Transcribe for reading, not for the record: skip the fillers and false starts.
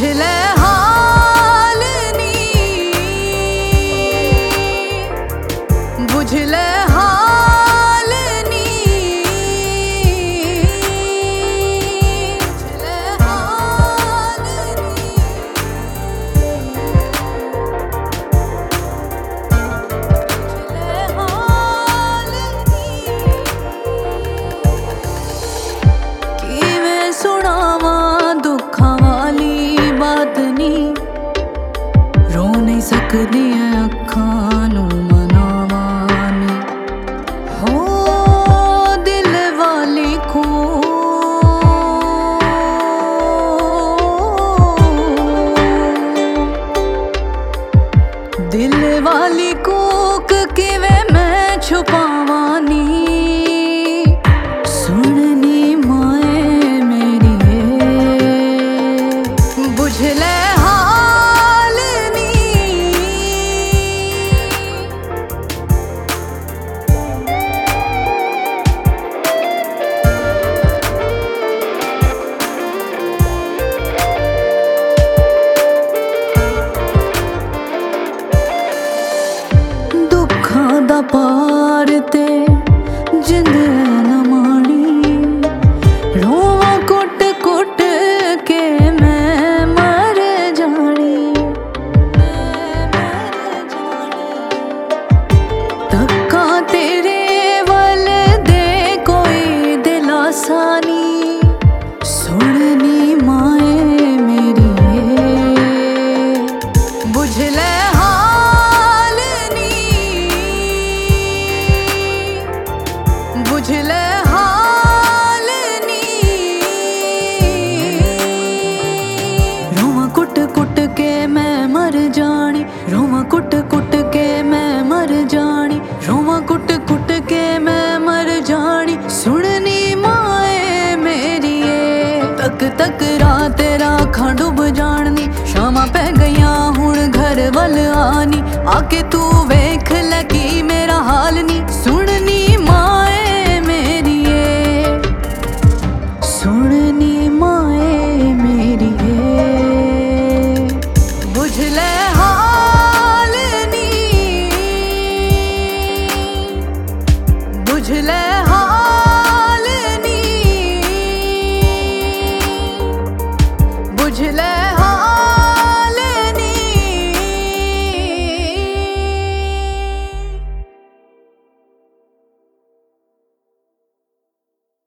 बुझले हाल नी, बुझले हाल नी, बुझले हाल नी, बुझले हाल नी। किवें सुणावां दुखां वाली बात नी, रो नहीं सकदी अखां नूं मनावां नी। हो दिल वाली को दिल वाली कोक किवें मैं छुपावां नी। सुननी माए मेरी बुझले हाल नी, दुखां दा पार ते जिंद न माणी। रोवां कुट कुट के मैं मर जानी, धक्का तेरे वल दे कोई दिलासा नी। सुननी माए मेरी बुझले हाल नी, बुझले हाल नी। रोवां कुट कुट के मैं मर जानी, रोवां कुट कुट के मैं मर जानी, रोवां कुट कुट के मैं मर जानी। सुननी माए मेरी तक तक रात राखां डुब जानी। शामां पै गईयां हुण घर वल आनी, आके तू वेख लगी मेरा हाल नी।